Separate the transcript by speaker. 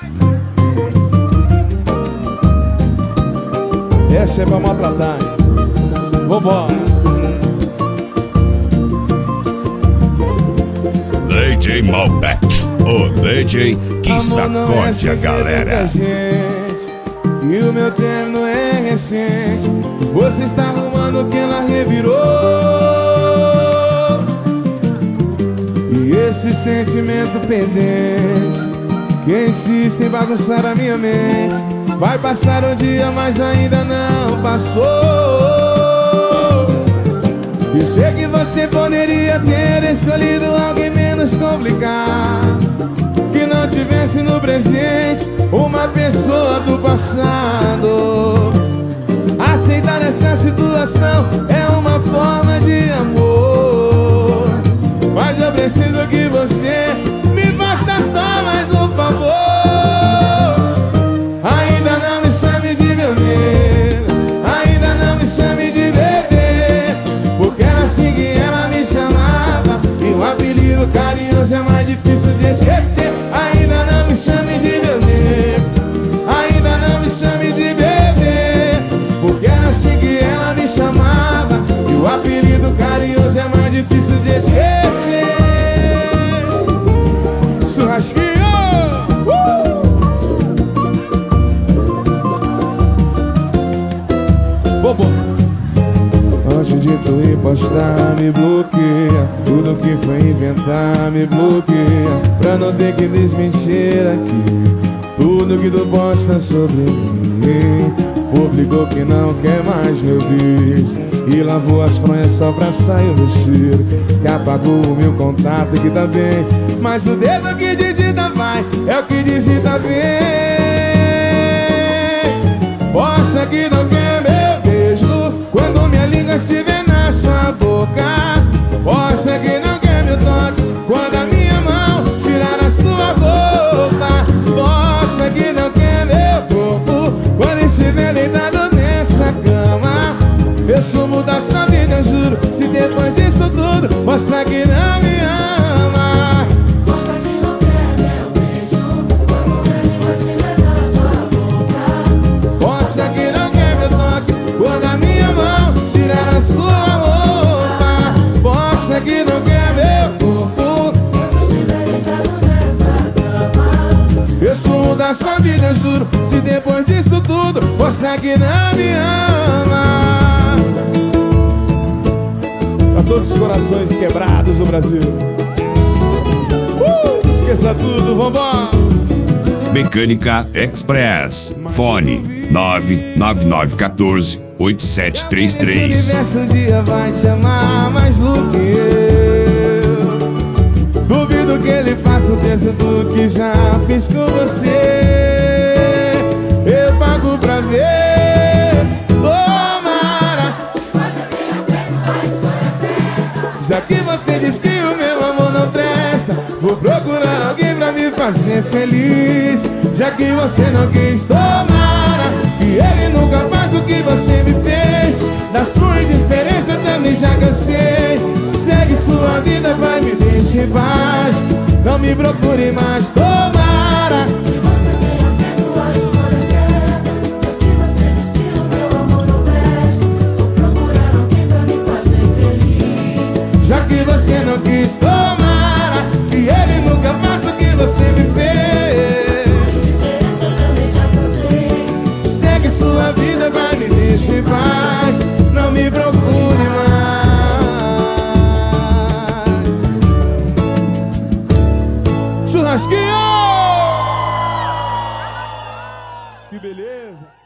Speaker 1: Essa é pra maltratar, hein? Vambora.
Speaker 2: DJ Malbec, o DJ que sacode a galera.
Speaker 1: E o meu término é recente. Você está arrumando que ela revirou. E esse sentimento pendente que insiste em bagunçar a minha mente. Vai passar um dia, mas ainda não passou. E sei que você poderia ter escolhido alguém menos complicado, que não tivesse no presente uma pessoa do passado. Aceitar essa situação é uma forma de amor, mas eu preciso que você me faça só mais um favor. Ainda não me chame de meu nego, ainda não me chame de bebê, porque era assim que ela me chamava, e o apelido carinhoso é mais difícil de esquecer. Ainda não me chame de meu nego, ainda não me chame de bebê, porque era assim que ela me chamava, e o apelido carinhoso é mais difícil de esquecer. Churrasquinho! Bobo. Antes de tu ir postar, me bloqueia. Tudo que foi inventar, me bloqueia, pra não ter que desmentir aqui tudo que tu posta sobre mim. Publicou que não quer mais meu beijo e lavou as fronhas só pra sair do cheiro. Que apagou o meu contato que tá bem, mas o dedo que digita vai, é o que digita bem. Posta que não quer meu beijo quando minha língua estiver na sua boca. Posta que não quer meu toque quando a minha mão tirar a sua roupa. Posta que não quer meu corpo quando estiver deitado nessa cama. Eu sumo da sua vida, eu juro, se depois disso tudo posta que não me ama.
Speaker 3: Posta que não quer meu beijo quando minha língua estiver na sua boca.
Speaker 1: Posta que não quer meu toque quando a minha mão tirar a sua roupa. Posta que não quer meu corpo
Speaker 3: Quando estiver deitado nessa cama.
Speaker 1: eu sumo da sua vida, eu juro, se depois disso tudo posta que não me ama. Pra todos os corações quebrados do Brasil, esqueça tudo, vambora.
Speaker 2: Mecânica Express, fone 99914-8733.
Speaker 1: Esse universo um dia vai te amar mais do que eu. Duvido que ele faça o terço do que já fiz com você. Eu pago pra ver, tomara. Já que você diz que o meu amor não presta, vou procurar alguém pra me fazer feliz. Já que você não quis, tomara que ele nunca faça o que você me fez. Da sua indiferença eu também já cansei. Segue sua vida, vai, me deixe em paz. Não me procure mais, tomara
Speaker 3: Que você tenha feito a escolha certa. Já que você diz que o meu amor não presta, vou procurar alguém pra me fazer feliz.
Speaker 1: já que você não quis, tomara que ele nunca faça o que você me fez.
Speaker 3: Indiferença eu também já cansei.
Speaker 1: Segue sua vida, vai, me deixe em paz. Não me procure mais. Churrasquinho! Que beleza!